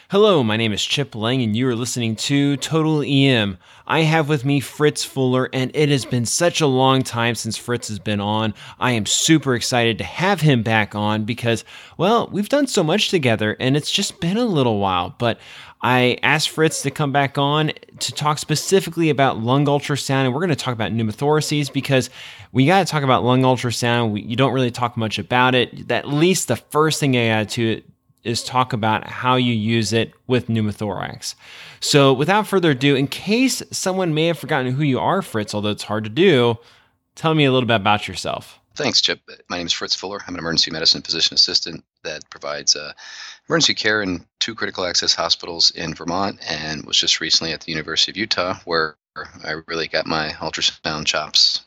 Hello, my name is Chip Lang, and you are listening to Total EM. I have with me Fritz Fuller, and it has been such a long time since Fritz has been on. I am super excited to have him back on because, well, we've done so much together, and it's just been a little while. But I asked Fritz to come back on to talk specifically about lung ultrasound, and we're going to talk about pneumothoraces because we got to talk about lung ultrasound. You don't really talk much about it. At least the first thing I got to is talk about how you use it with pneumothorax. So without further ado, in case someone may have forgotten who you are, Fritz, although it's hard to do, tell me a little bit about yourself. Thanks, Chip. My name is Fritz Fuller. I'm an emergency medicine physician assistant that provides emergency care in 2 critical access hospitals in Vermont, and was just recently at the University of Utah where I really got my ultrasound chops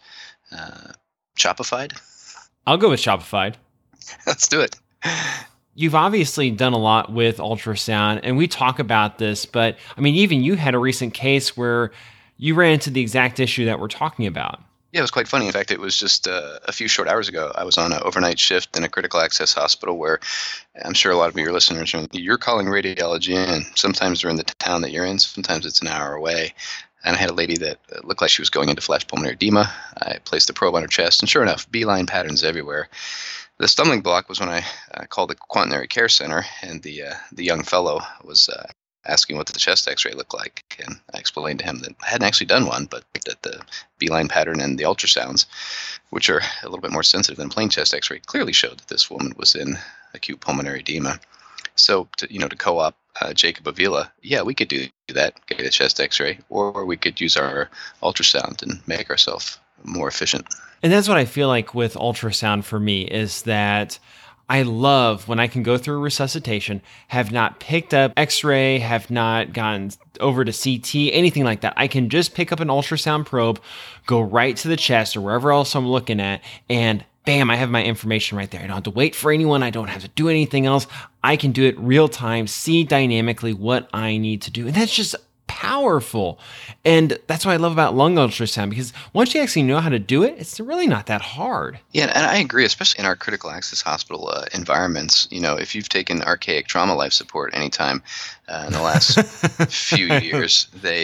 chopified. I'll go with chopified. Let's do it. You've obviously done a lot with ultrasound, and we talk about this, but I mean, even you had a recent case where you ran into the exact issue that we're talking about. Yeah, it was quite funny. In fact, it was just a few short hours ago. I was on an overnight shift in a critical access hospital where I'm sure a lot of your listeners you're calling radiology in. Sometimes they're in the town that you're in. Sometimes it's an hour away. And I had a lady that looked like she was going into flash pulmonary edema. I placed the probe on her chest, and sure enough, beeline patterns everywhere. The stumbling block was when I called the quaternary care center, and the young fellow was asking what the chest x-ray looked like. And I explained to him that I hadn't actually done one, but that the beeline pattern and the ultrasounds, which are a little bit more sensitive than plain chest x-ray, clearly showed that this woman was in acute pulmonary edema. So to co-op Jacob Avila, yeah, we could do that, get a chest x-ray, or we could use our ultrasound and make ourselves more efficient. And that's what I feel like with ultrasound for me is that I love when I can go through resuscitation, have not picked up x-ray, have not gone over to CT, anything like that. I can just pick up an ultrasound probe, go right to the chest or wherever else I'm looking at, and bam, I have my information right there. I don't have to wait for anyone. I don't have to do anything else. I can do it real time, see dynamically what I need to do. And that's just powerful. And that's what I love about lung ultrasound, because once you actually know how to do it, it's really not that hard. Yeah, and I agree, especially in our critical access hospital environments. If you've taken archaic trauma life support anytime in the last few years,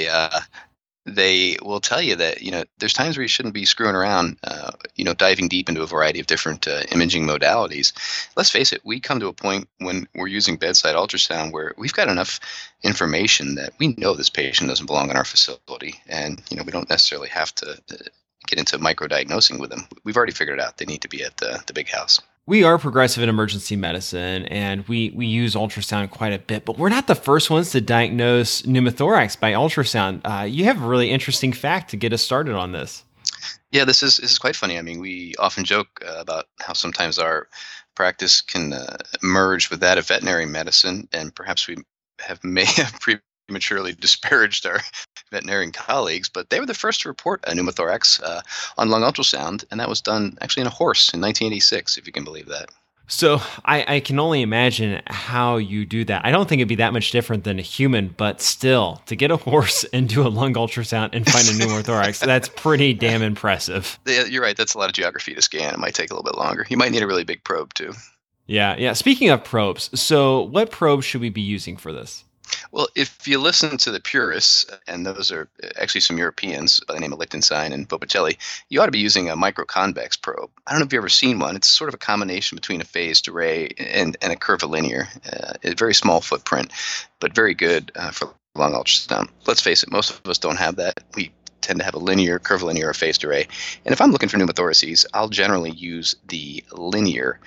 they will tell you that, there's times where you shouldn't be screwing around, diving deep into a variety of different imaging modalities. Let's face it, we come to a point when we're using bedside ultrasound where we've got enough information that we know this patient doesn't belong in our facility. And, we don't necessarily have to get into micro-diagnosing with them. We've already figured it out. They need to be at the big house. We are progressive in emergency medicine, and we use ultrasound quite a bit, but we're not the first ones to diagnose pneumothorax by ultrasound. You have a really interesting fact to get us started on this. Yeah, this is quite funny. I mean, we often joke about how sometimes our practice can merge with that of veterinary medicine, and perhaps we may have prematurely disparaged our veterinarian colleagues, but they were the first to report a pneumothorax on lung ultrasound, and that was done actually in a horse in 1986, if you can believe that. So I can only imagine how you do that. I don't think it'd be that much different than a human, but still, to get a horse and do a lung ultrasound and find a pneumothorax, that's pretty damn impressive. Yeah, you're right. That's a lot of geography to scan. It might take a little bit longer. You might need a really big probe, too. Yeah. Speaking of probes, so what probe should we be using for this? Well, if you listen to the purists, and those are actually some Europeans by the name of Lichtenstein and Botticelli, you ought to be using a microconvex probe. I don't know if you've ever seen one. It's sort of a combination between a phased array and a curvilinear. A very small footprint, but very good for lung ultrasound. Let's face it, most of us don't have that. We tend to have a linear, curvilinear, or phased array. And if I'm looking for pneumothoraces, I'll generally use the linear.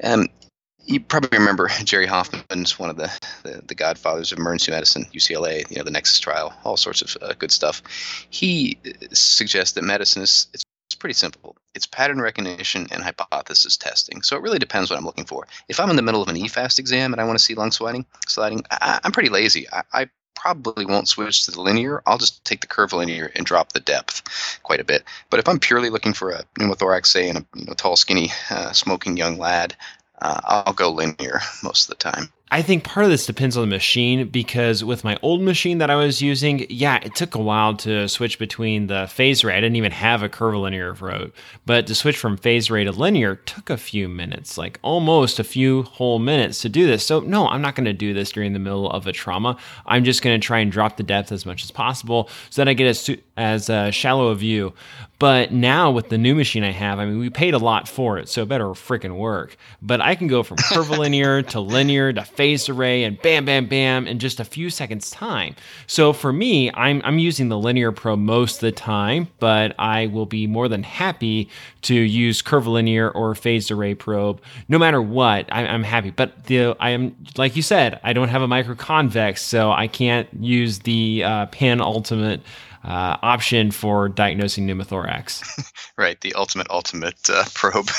You probably remember Jerry Hoffman's one of the godfathers of emergency medicine, UCLA, the Nexus trial, all sorts of good stuff. He suggests that medicine it's pretty simple. It's pattern recognition and hypothesis testing. So it really depends what I'm looking for. If I'm in the middle of an EFAST exam and I want to see lung sliding, I'm pretty lazy. I probably won't switch to the linear. I'll just take the curvilinear and drop the depth quite a bit. But if I'm purely looking for a pneumothorax, say, in a tall, skinny, smoking young lad, I'll go linear most of the time. I think part of this depends on the machine because with my old machine that I was using, yeah, it took a while to switch between the phase array. I didn't even have a curvilinear probe, but to switch from phase array to linear took a few minutes, like almost a few whole minutes to do this. So no, I'm not going to do this during the middle of a trauma. I'm just going to try and drop the depth as much as possible so that I get as shallow a view. But now with the new machine I have, I mean, we paid a lot for it, so it better freaking work. But I can go from curvilinear to linear to phased array and bam, bam, bam in just a few seconds time. So for me, I'm using the linear probe most of the time, but I will be more than happy to use curvilinear or phased array probe no matter what. I'm happy. But I am, like you said, I don't have a microconvex, so I can't use the Pan Ultimate option for diagnosing pneumothorax. Right, the ultimate probe.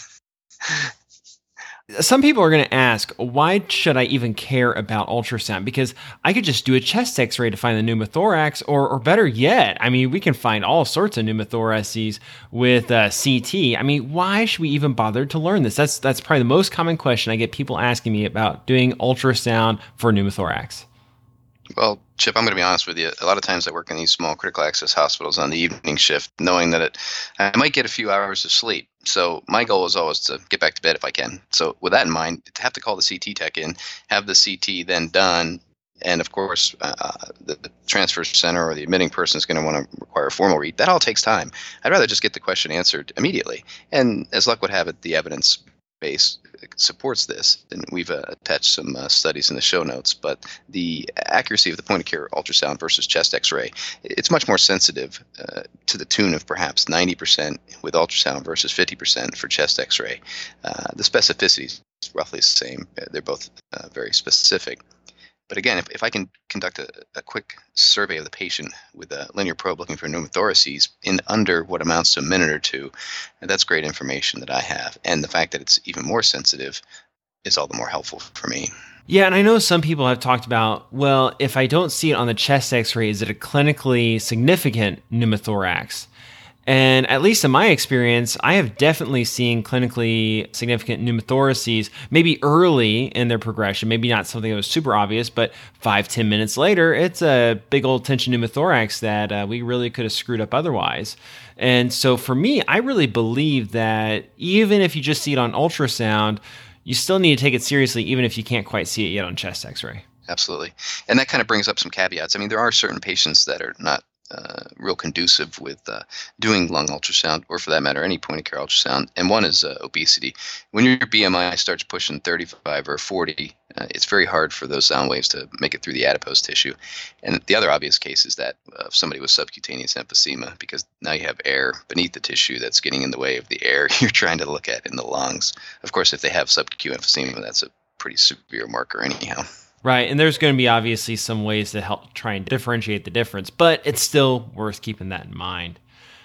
Some people are going to ask, why should I even care about ultrasound? Because I could just do a chest x-ray to find the pneumothorax, or better yet, I mean, we can find all sorts of pneumothoraces with CT. I mean, why should we even bother to learn this? That's probably the most common question I get people asking me about doing ultrasound for pneumothorax. Well, Chip, I'm going to be honest with you. A lot of times I work in these small critical access hospitals on the evening shift, knowing that I might get a few hours of sleep. So my goal is always to get back to bed if I can. So with that in mind, to have to call the CT tech in, have the CT then done, and of course, the transfer center or the admitting person is going to want to require a formal read. That all takes time. I'd rather just get the question answered immediately. And as luck would have it, the evidence base supports this, and we've attached some studies in the show notes. But the accuracy of the point of care ultrasound versus chest x-ray, it's much more sensitive, to the tune of perhaps 90% with ultrasound versus 50% for chest x-ray. The specificity is roughly the same. They're both very specific. But again, if I can conduct a quick survey of the patient with a linear probe looking for pneumothoraces in under what amounts to a minute or two, that's great information that I have. And the fact that it's even more sensitive is all the more helpful for me. Yeah, and I know some people have talked about, well, if I don't see it on the chest x-ray, is it a clinically significant pneumothorax? And at least in my experience, I have definitely seen clinically significant pneumothoraces, maybe early in their progression, maybe not something that was super obvious, but 5-10 minutes later, it's a big old tension pneumothorax that we really could have screwed up otherwise. And so for me, I really believe that even if you just see it on ultrasound, you still need to take it seriously, even if you can't quite see it yet on chest x-ray. Absolutely. And that kind of brings up some caveats. I mean, there are certain patients that are not real conducive with doing lung ultrasound, or for that matter, any point of care ultrasound. And one is obesity. When your BMI starts pushing 35 or 40, it's very hard for those sound waves to make it through the adipose tissue. And the other obvious case is that of somebody with subcutaneous emphysema, because now you have air beneath the tissue that's getting in the way of the air you're trying to look at in the lungs. Of course, if they have subcutaneous emphysema, that's a pretty severe marker anyhow. Right, and there's going to be obviously some ways to help try and differentiate the difference, but it's still worth keeping that in mind.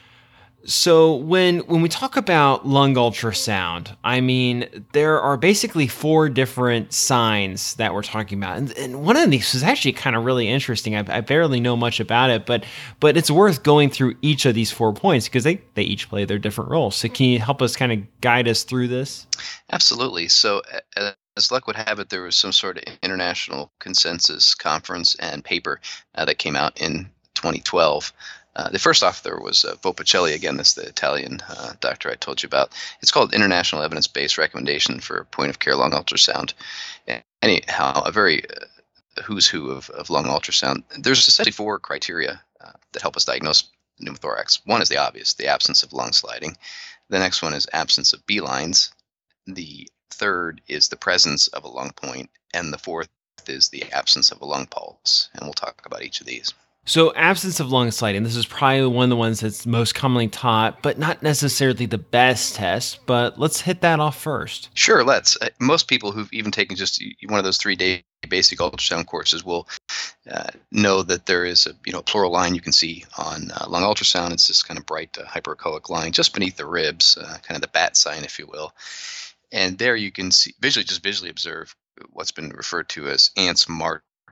So when we talk about lung ultrasound, I mean, there are basically 4 different signs that we're talking about. And one of these is actually kind of really interesting. I barely know much about it, but it's worth going through each of these 4 points because they each play their different roles. So can you help us kind of guide us through this? Absolutely. So as luck would have it, there was some sort of international consensus conference and paper that came out in 2012. The first author was Vopacelli. Again, that's the Italian doctor I told you about. It's called International Evidence-Based Recommendation for Point-of-Care Lung Ultrasound. Anyhow, a very who's who of lung ultrasound. There's essentially 4 criteria that help us diagnose pneumothorax. One is the obvious, the absence of lung sliding. The next one is absence of B-lines. The third is the presence of a lung point, and the fourth is the absence of a lung pulse, and we'll talk about each of these. So absence of lung sliding, this is probably one of the ones that's most commonly taught, but not necessarily the best test, but let's hit that off first. Sure, let's. Most people who've even taken just one of those 3-day basic ultrasound courses will know that there is a pleural line you can see on lung ultrasound. It's this kind of bright hyperechoic line just beneath the ribs, kind of the bat sign, if you will. And there you can see visually observe what's been referred to as Ant's mark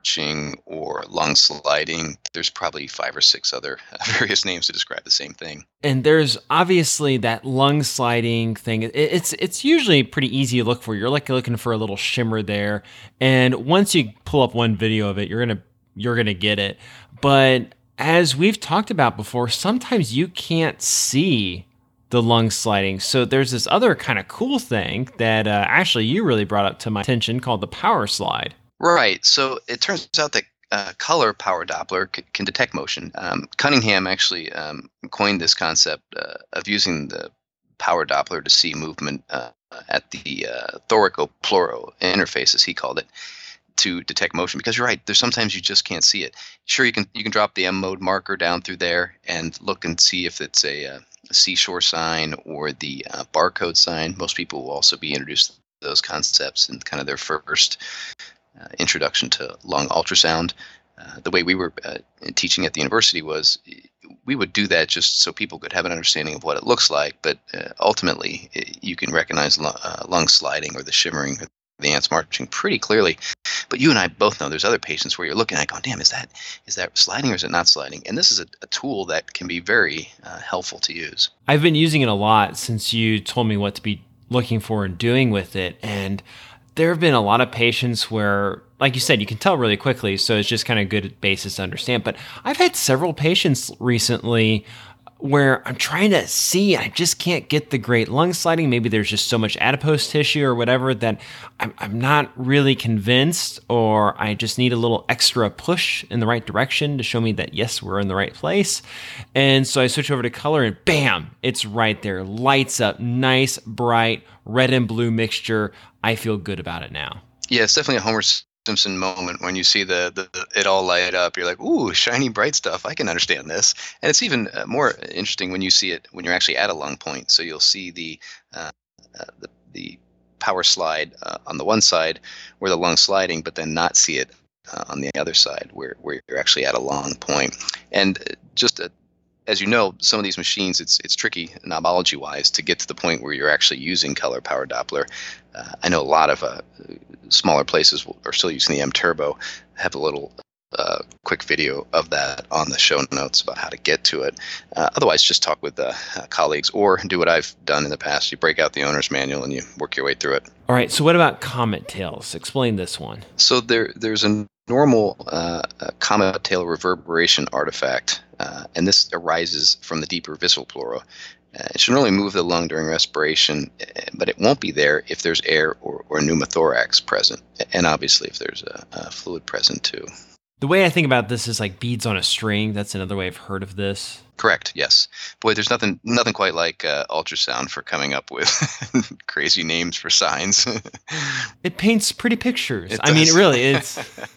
marching or lung sliding. There's probably 5 or 6 other various names to describe the same thing. And there's obviously that lung sliding thing. It's usually pretty easy to look for. You're like looking for a little shimmer there, and once you pull up one video of it, you're gonna get it. But as we've talked about before, sometimes you can't see the lung sliding. So there's this other kind of cool thing that actually you really brought up to my attention called the power slide. Right. So it turns out that color power Doppler can detect motion. Cunningham actually coined this concept of using the power Doppler to see movement at the thoracopleural interface, as he called it, to detect motion. Because you're right, there's sometimes you just can't see it. Sure, you can drop the M mode marker down through there and look and see if it's a seashore sign or the barcode sign. Most people will also be introduced to those concepts in kind of their first introduction to lung ultrasound. The way we were teaching at the university was we would do that just so people could have an understanding of what it looks like, but ultimately you can recognize lung sliding or the shimmering, the ants marching pretty clearly. But you and I both know there's other patients where you're looking at going, damn, is that sliding or is it not sliding? And this is a tool that can be very helpful to use. I've been using it a lot since you told me what to be looking for and doing with it. And there have been a lot of patients where, like you said, you can tell really quickly, so it's just kind of a good basis to understand. But I've had several patients recently where I'm trying to see, I just can't get the great lung sliding. Maybe there's just so much adipose tissue or whatever that I'm not really convinced, or I just need a little extra push in the right direction to show me that, yes, we're in the right place. And so I switch over to color and bam, it's right there. Lights up, nice, bright, red and blue mixture. I feel good about it now. Yeah, it's definitely a Homer Simpson moment when you see the it all light up. You're like, ooh, shiny, bright stuff. I can understand this. And it's even more interesting when you see it when you're actually at a lung point. So you'll see the power slide on the one side where the lung's sliding, but then not see it on the other side where you're actually at a lung point. And just as you know, some of these machines, it's tricky knobology-wise to get to the point where you're actually using color power Doppler. I know a lot of smaller places are still using the M Turbo. I have a little quick video of that on the show notes about how to get to it. Otherwise, just talk with colleagues or do what I've done in the past. You break out the owner's manual and you work your way through it. All right, so what about comet tails? Explain this one. So there's a normal comet tail reverberation artifact, and this arises from the deeper visceral pleura. It should normally move the lung during respiration, but it won't be there if there's air or pneumothorax present, and obviously if there's a fluid present too. The way I think about this is like beads on a string. That's another way I've heard of this. Correct. Yes. Boy, there's nothing quite like ultrasound for coming up with crazy names for signs. It paints pretty pictures. I mean, really, it's.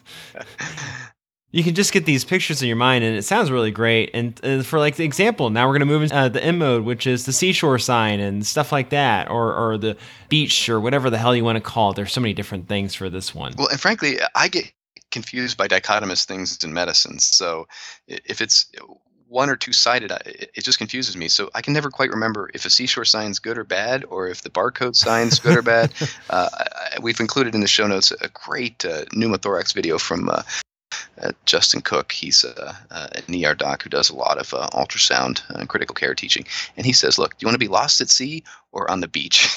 You can just get these pictures in your mind, and it sounds really great. And for like the example, now we're going to move into the M mode, which is the seashore sign and stuff like that, or the beach or whatever the hell you want to call it. There's so many different things for this one. Well, and frankly, I get confused by dichotomous things in medicine. So if it's one or two-sided, it just confuses me. So I can never quite remember if a seashore sign's good or bad, or if the barcode sign's good or bad. We've included in the show notes a great pneumothorax video from Justin Cook. He's an ER doc who does a lot of ultrasound and critical care teaching. And he says, look, do you want to be lost at sea or on the beach?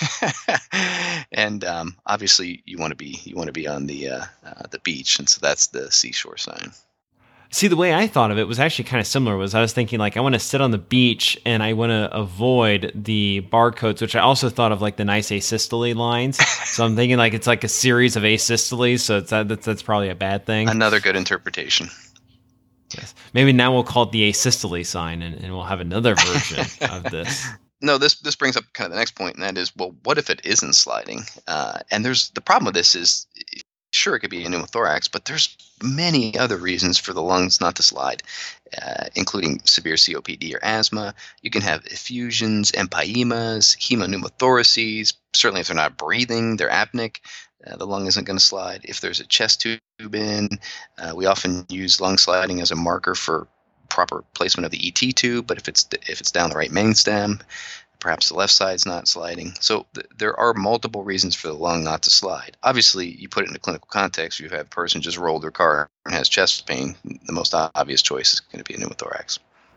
And obviously you want to be on the beach. And so that's the seashore sign. See, the way I thought of it was actually kind of similar. I was thinking like I want to sit on the beach and I want to avoid the barcodes, which I also thought of like the nice asystole lines. So I'm thinking like it's like a series of asystoles. So that's probably a bad thing. Another good interpretation. Yes. Maybe now we'll call it the asystole sign, and we'll have another version of this. No, this brings up kind of the next point, and that is, well, what if it isn't sliding? And there's the problem with this is, sure, it could be a pneumothorax, but there's many other reasons for the lungs not to slide, including severe COPD or asthma. You can have effusions, empyemas, hemopneumothoraces. Certainly, if they're not breathing, they're apneic. The lung isn't going to slide. If there's a chest tube in, we often use lung sliding as a marker for proper placement of the ET tube. But if it's down the right main stem, Perhaps the left side's not sliding. So there are multiple reasons for the lung not to slide. Obviously, you put it in a clinical context. You have a person just rolled their car and has chest pain. The most obvious choice is going to be a pneumothorax.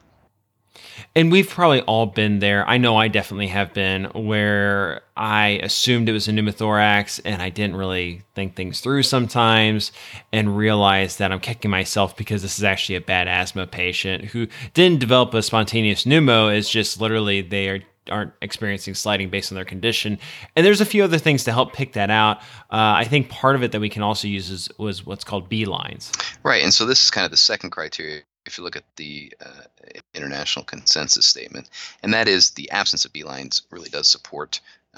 And we've probably all been there. I know I definitely have been, where I assumed it was a pneumothorax and I didn't really think things through sometimes and realized that I'm kicking myself because this is actually a bad asthma patient who didn't develop a spontaneous pneumo. It's just literally aren't experiencing sliding based on their condition. And there's a few other things to help pick that out. I think part of it that we can also use was what's called B lines. Right. And so this is kind of the second criteria if you look at the international consensus statement, and that is the absence of B lines really does support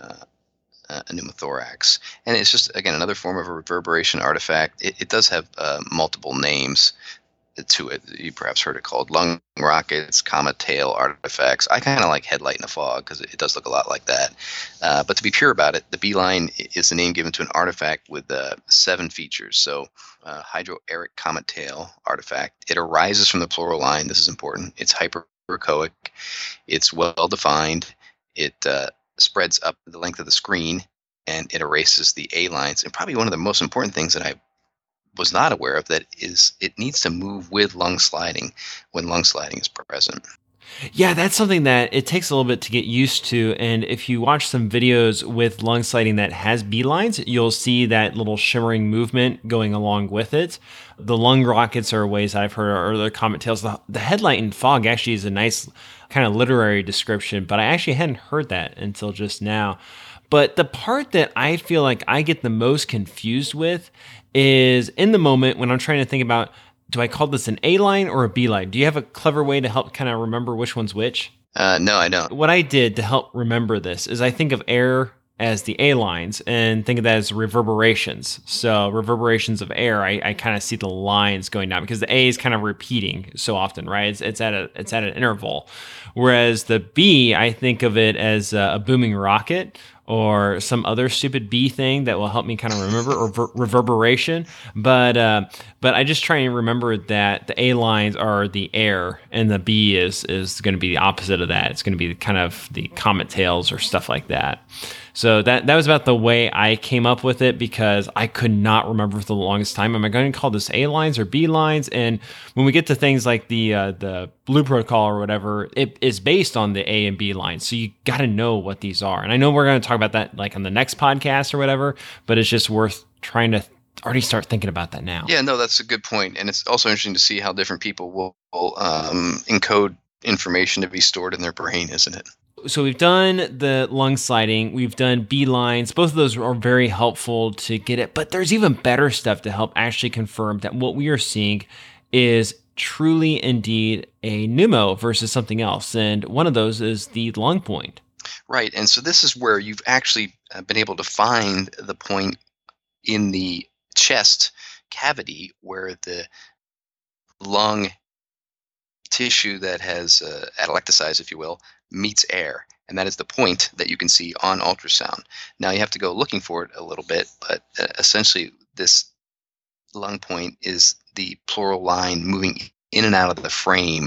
a pneumothorax. And it's just, again, another form of a reverberation artifact. It does have multiple names to it. You perhaps heard it called lung rockets, comet tail artifacts. I kind of like headlight in a fog because it does look a lot like that. But to be pure about it, the B line is the name given to an artifact with 7 features. So hydroeric comet tail artifact. It arises from the pleural line. This is important. It's hyperechoic. It's well defined. It spreads up the length of the screen, and it erases the A lines. And probably one of the most important things that I was not aware of that is it needs to move with lung sliding when lung sliding is present. Yeah, that's something that it takes a little bit to get used to. And if you watch some videos with lung sliding that has B lines, you'll see that little shimmering movement going along with it. The lung rockets are ways that I've heard, or the comet tails. The headlight in fog actually is a nice kind of literary description, but I actually hadn't heard that until just now. But the part that I feel like I get the most confused with is in the moment when I'm trying to think about, do I call this an A line or a B line? Do you have a clever way to help kind of remember which one's which? No, I don't. What I did to help remember this is I think of air as the A lines and think of that as reverberations. So reverberations of air, I kind of see the lines going down because the A is kind of repeating so often, right? It's at an interval. Whereas the B, I think of it as a booming rocket or some other stupid B thing that will help me kind of remember, or reverberation. But I just try and remember that the A lines are the air and the B is going to be the opposite of that. It's going to be kind of the comet tails or stuff like that. So that was about the way I came up with it because I could not remember for the longest time. Am I going to call this A lines or B lines? And when we get to things like the Blue Protocol or whatever, it is based on the A and B lines. So you got to know what these are. And I know we're going to talk about that like on the next podcast or whatever, but it's just worth trying to already start thinking about that now. Yeah, no, that's a good point. And it's also interesting to see how different people will encode information to be stored in their brain, isn't it? So we've done the lung sliding, we've done B lines. Both of those are very helpful to get it, but there's even better stuff to help actually confirm that what we are seeing is truly indeed a pneumo versus something else. And one of those is the lung point. Right. And so this is where you've actually been able to find the point in the chest cavity where the lung tissue that has atelectasized, if you will, meets air. And that is the point that you can see on ultrasound. Now you have to go looking for it a little bit, but essentially this lung point is the pleural line moving in and out of the frame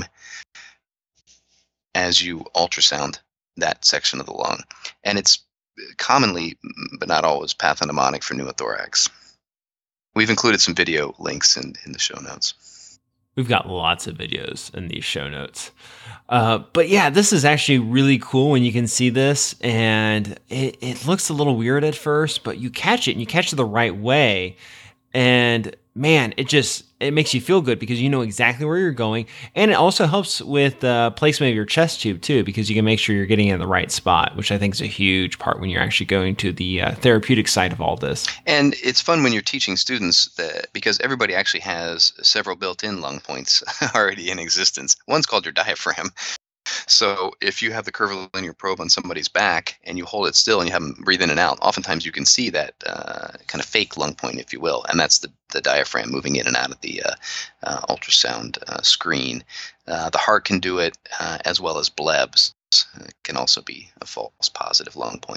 as you ultrasound that section of the lung. And it's commonly, but not always, pathognomonic for pneumothorax. We've included some video links in the show notes. We've got lots of videos in these show notes. But yeah, this is actually really cool when you can see this. And it looks a little weird at first, but you catch it and you catch it the right way. And man, it makes you feel good because you know exactly where you're going. And it also helps with the placement of your chest tube too, because you can make sure you're getting in the right spot, which I think is a huge part when you're actually going to the therapeutic side of all this. And it's fun when you're teaching students because everybody actually has several built-in lung points already in existence. One's called your diaphragm. So if you have the curvilinear probe on somebody's back and you hold it still and you have them breathe in and out, oftentimes you can see that kind of fake lung point, if you will, and that's the diaphragm moving in and out of the ultrasound screen. The heart can do it as well as blebs can also be a false positive lung points.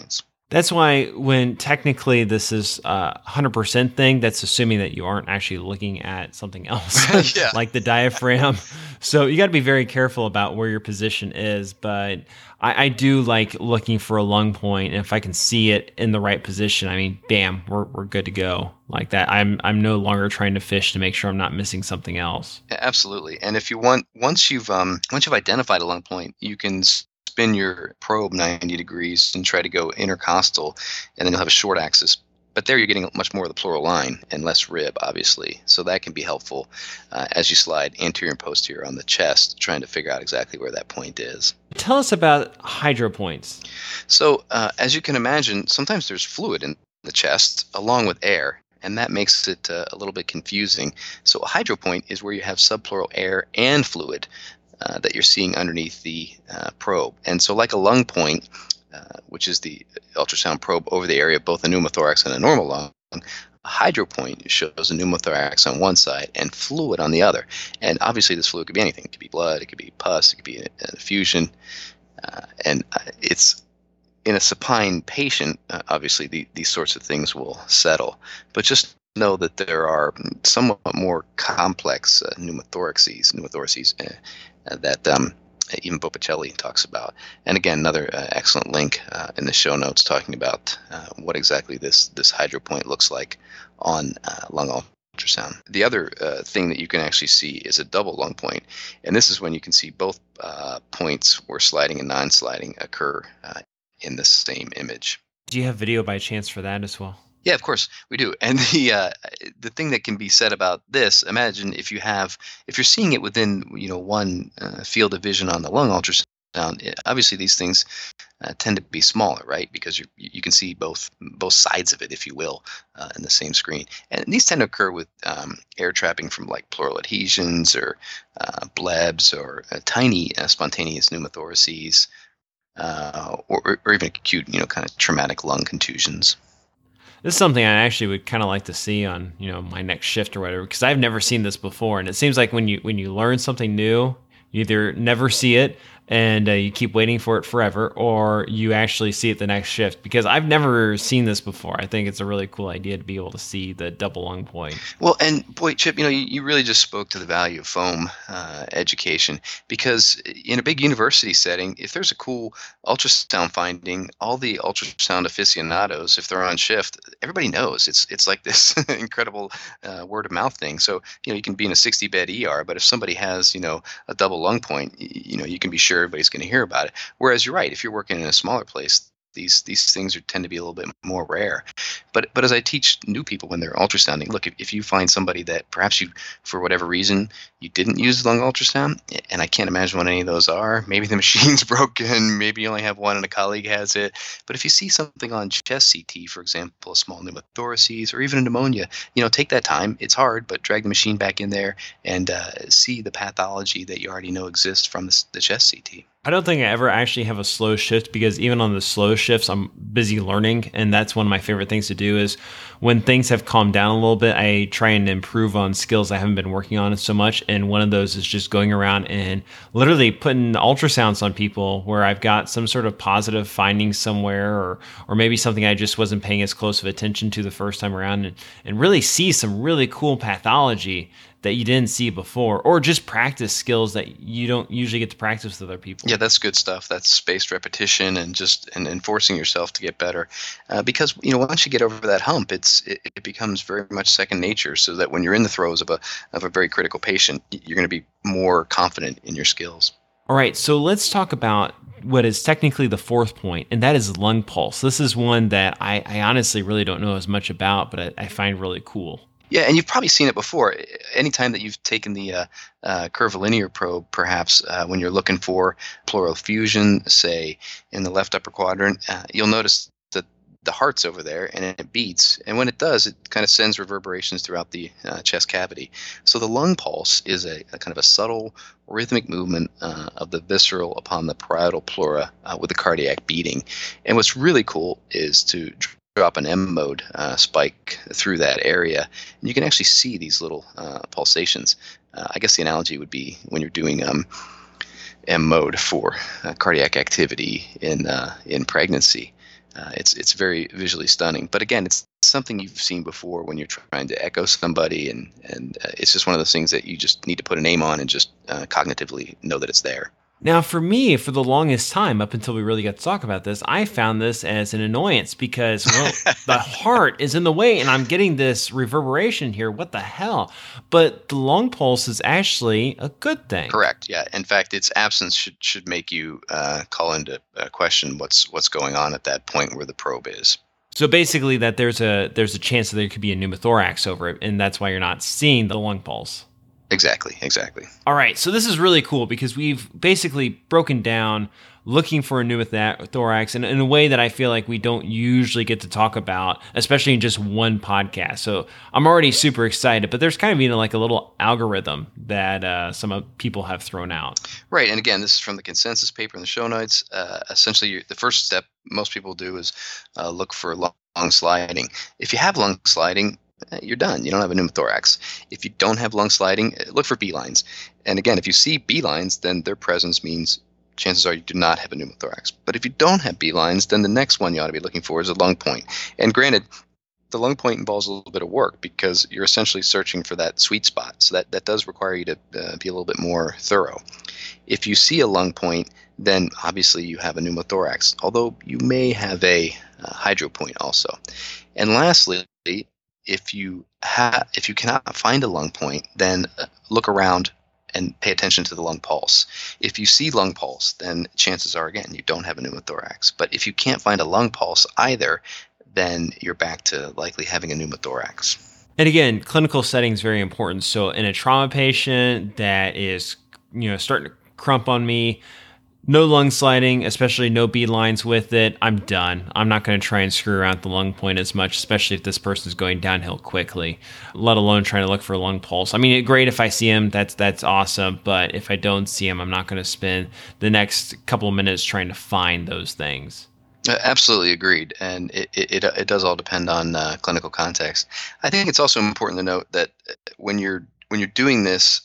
That's why when technically this is a 100% thing, that's assuming that you aren't actually looking at something else, Yeah. like the diaphragm. So you got to be very careful about where your position is. But I do like looking for a lung point, and if I can see it in the right position, I mean, bam, we're good to go. Like that, I'm no longer trying to fish to make sure I'm not missing something else. Yeah, absolutely. And if you want, once you've identified a lung point, you can spin your probe 90 degrees and try to go intercostal, and then you'll have a short axis. But there you're getting much more of the pleural line and less rib, obviously. So that can be helpful as you slide anterior and posterior on the chest, trying to figure out exactly where that point is. Tell us about hydro points. So as you can imagine, sometimes there's fluid in the chest along with air, and that makes it a little bit confusing. So a hydropoint is where you have subpleural air and fluid that you're seeing underneath the probe. And so like a lung point, which is the ultrasound probe over the area of both a pneumothorax and a normal lung, a hydropoint shows a pneumothorax on one side and fluid on the other. And obviously this fluid could be anything. It could be blood, it could be pus, it could be an effusion. And it's in a supine patient, obviously these sorts of things will settle. But just know that there are somewhat more complex pneumothoraces that even Botticelli talks about. And again, another excellent link in the show notes talking about what exactly this hydropoint looks like on lung ultrasound. The other thing that you can actually see is a double lung point, and this is when you can see both points where sliding and non-sliding occur in the same image. Do you have video by chance for that as well? Yeah, of course we do. And the thing that can be said about this, imagine if you're seeing it within one field of vision on the lung ultrasound. Obviously, these things tend to be smaller, right? Because you can see both sides of it, if you will, in the same screen. And these tend to occur with air trapping from like pleural adhesions or blebs or tiny spontaneous pneumothoraces. Or even acute, kind of traumatic lung contusions. This is something I actually would kind of like to see on, my next shift or whatever, because I've never seen this before. And it seems like when you learn something new, you either never see it and you keep waiting for it forever, or you actually see it the next shift. Because I've never seen this before. I think it's a really cool idea to be able to see the double lung point. Well, and boy, Chip, you really just spoke to the value of foam education, because in a big university setting, if there's a cool ultrasound finding, all the ultrasound aficionados, if they're on shift, everybody knows. It's like this incredible word of mouth thing. So you can be in a 60-bed ER, but if somebody has a double lung point, you can be sure everybody's going to hear about it. Whereas you're right, if you're working in a smaller place, these things tend to be a little bit more rare. But as I teach new people when they're ultrasounding, look, if you find somebody that perhaps you, for whatever reason, you didn't use lung ultrasound, and I can't imagine what any of those are. Maybe the machine's broken, maybe you only have one and a colleague has it. But if you see something on chest CT, for example, a small pneumothoraces or even a pneumonia, take that time. It's hard, but drag the machine back in there and see the pathology that you already know exists from the chest CT. I don't think I ever actually have a slow shift, because even on the slow shifts, I'm busy learning. And that's one of my favorite things to do is when things have calmed down a little bit, I try and improve on skills I haven't been working on so much. And one of those is just going around and literally putting ultrasounds on people where I've got some sort of positive finding somewhere, or maybe something I just wasn't paying as close of attention to the first time around, and really see some really cool pathology that you didn't see before, or just practice skills that you don't usually get to practice with other people. Yeah, that's good stuff. That's spaced repetition and forcing yourself to get better. Because once you get over that hump, it becomes very much second nature. So that when you're in the throes of a very critical patient, you're going to be more confident in your skills. All right, so let's talk about what is technically the fourth point, and that is lung pulse. This is one that I honestly really don't know as much about, but I find really cool. Yeah, and you've probably seen it before. Anytime that you've taken the curvilinear probe, perhaps when you're looking for pleural effusion, say in the left upper quadrant, you'll notice that the heart's over there and it beats. And when it does, it kind of sends reverberations throughout the chest cavity. So the lung pulse is a kind of a subtle rhythmic movement of the visceral upon the parietal pleura with the cardiac beating. And what's really cool is to drop an M mode spike through that area, and you can actually see these little pulsations. I guess the analogy would be when you're doing M mode for cardiac activity in pregnancy. It's very visually stunning. But again, it's something you've seen before when you're trying to echo somebody, and it's just one of those things that you just need to put a name on and just cognitively know that it's there. Now, for me, for the longest time, up until we really got to talk about this, I found this as an annoyance because, well, the heart is in the way and I'm getting this reverberation here. What the hell? But the lung pulse is actually a good thing. Correct. Yeah. In fact, its absence should make you call into question what's going on at that point where the probe is. So basically, that there's a chance that there could be a pneumothorax over it, and that's why you're not seeing the lung pulse. Exactly. All right, so this is really cool because we've basically broken down looking for a pneumothorax in a way that I feel like we don't usually get to talk about, especially in just one podcast. So I'm already super excited, but there's kind of like a little algorithm that some people have thrown out. Right, and again, this is from the consensus paper in the show notes. Essentially, the first step most people do is look for lung sliding. If you have lung sliding, you're done. You don't have a pneumothorax. If you don't have lung sliding, look for B lines. And again, if you see B lines, then their presence means chances are you do not have a pneumothorax. But if you don't have B lines, then the next one you ought to be looking for is a lung point. And granted, the lung point involves a little bit of work because you're essentially searching for that sweet spot. So that does require you to be a little bit more thorough. If you see a lung point, then obviously you have a pneumothorax, although you may have a hydro point also. And lastly, if you cannot find a lung point, then look around and pay attention to the lung pulse. If you see lung pulse, then chances are, again, you don't have a pneumothorax. But if you can't find a lung pulse either, then you're back to likely having a pneumothorax. And again, clinical setting is very important. So in a trauma patient that is, starting to crump on me, no lung sliding, especially no B lines with it, I'm done. I'm not going to try and screw around with the lung point as much, especially if this person's going downhill quickly, let alone trying to look for a lung pulse. I mean, great if I see him, that's awesome. But if I don't see him, I'm not going to spend the next couple of minutes trying to find those things. Absolutely agreed. And it does all depend on clinical context. I think it's also important to note that when you're doing this,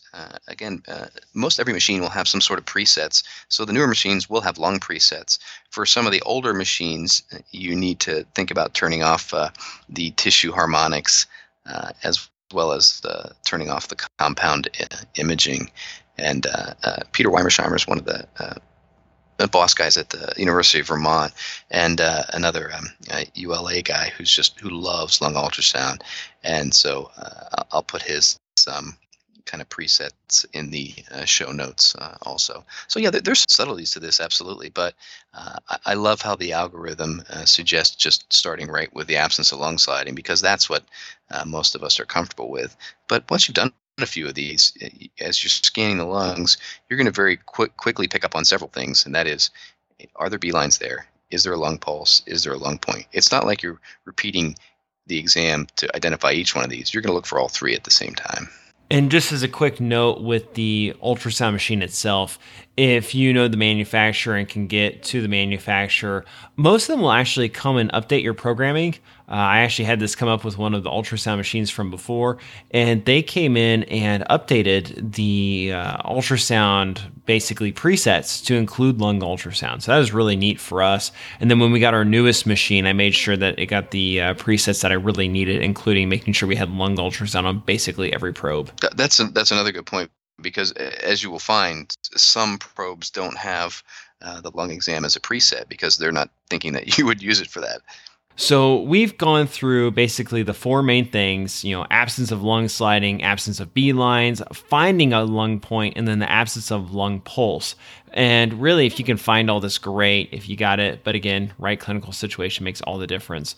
most every machine will have some sort of presets. So the newer machines will have lung presets. For some of the older machines, you need to think about turning off the tissue harmonics as well as turning off the compound imaging. And Peter Weimersheimer is one of the boss guys at the University of Vermont, and another ULA guy who loves lung ultrasound. And so I'll put his kind of presets in the show notes also. So yeah, there's subtleties to this, absolutely. But I love how the algorithm suggests just starting right with the absence of lung sliding, because that's what most of us are comfortable with. But once you've done a few of these, as you're scanning the lungs, you're going to very quickly pick up on several things, and that is, are there B lines there? Is there a lung pulse? Is there a lung point? It's not like you're repeating the exam to identify each one of these. You're going to look for all three at the same time. And just as a quick note with the ultrasound machine itself, if you know the manufacturer and can get to the manufacturer, most of them will actually come and update your programming. I actually had this come up with one of the ultrasound machines from before, and they came in and updated the ultrasound basically presets to include lung ultrasound. So that was really neat for us. And then when we got our newest machine, I made sure that it got the presets that I really needed, including making sure we had lung ultrasound on basically every probe. That's another good point, because as you will find, some probes don't have the lung exam as a preset because they're not thinking that you would use it for that. So we've gone through basically the four main things, absence of lung sliding, absence of B lines, finding a lung point, and then the absence of lung pulse. And really, if you can find all this, great. If you got it, but again, right clinical situation makes all the difference.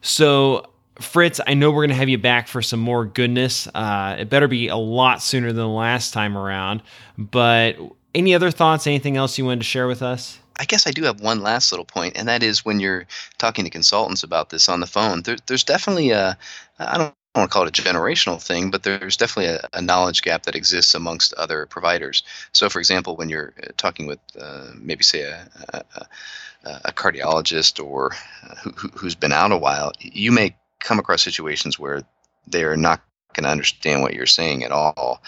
So Fritz, I know we're going to have you back for some more goodness. It better be a lot sooner than the last time around. But any other thoughts, anything else you wanted to share with us? I guess I do have one last little point, and that is when you're talking to consultants about this on the phone, there's definitely I don't want to call it a generational thing, but there's definitely a knowledge gap that exists amongst other providers. So, for example, when you're talking with maybe say a cardiologist or who's been out a while, you may come across situations where they're not going to understand what you're saying at all.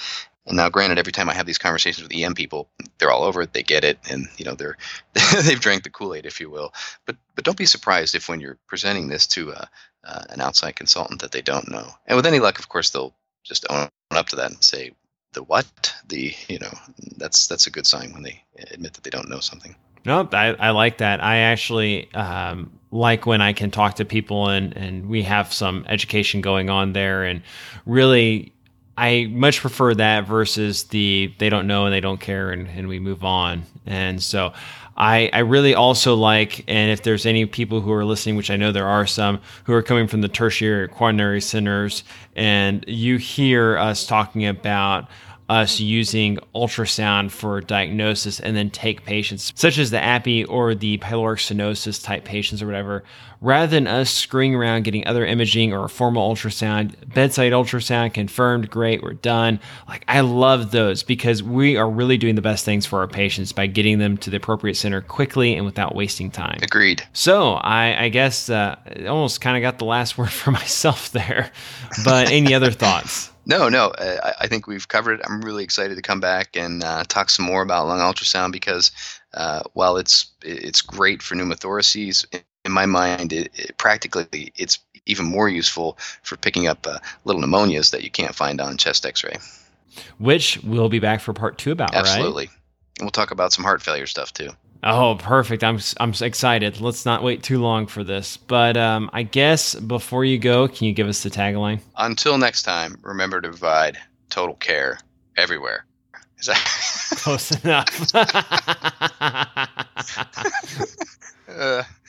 And now, granted, every time I have these conversations with EM people, they're all over it. They get it, and they're they've drank the Kool-Aid, if you will. But don't be surprised if when you're presenting this to an outside consultant that they don't know. And with any luck, of course, they'll just own up to that and say, the what? That's a good sign when they admit that they don't know something. Nope, I like that. I actually like when I can talk to people and we have some education going on there. And really, I much prefer that versus they don't know and they don't care and we move on. And so I really also like, and if there's any people who are listening, which I know there are some, who are coming from the tertiary or quaternary centers, and you hear us talking about us using ultrasound for diagnosis and then take patients such as the API or the pyloric stenosis type patients or whatever, rather than us screwing around getting other imaging or a formal ultrasound, bedside ultrasound confirmed, great, we're done. Like, I love those because we are really doing the best things for our patients by getting them to the appropriate center quickly and without wasting time. Agreed. So I guess almost kind of got the last word for myself there, but any other thoughts? No. I think we've covered it. I'm really excited to come back and talk some more about lung ultrasound because while it's great for pneumothoraces, in my mind, practically it's even more useful for picking up little pneumonias that you can't find on chest X-ray. Which we'll be back for part 2 about, Absolutely. Right? And we'll talk about some heart failure stuff too. Oh, perfect. I'm excited. Let's not wait too long for this. But I guess before you go, can you give us the tagline? Until next time, remember to provide total care everywhere. Is that close enough?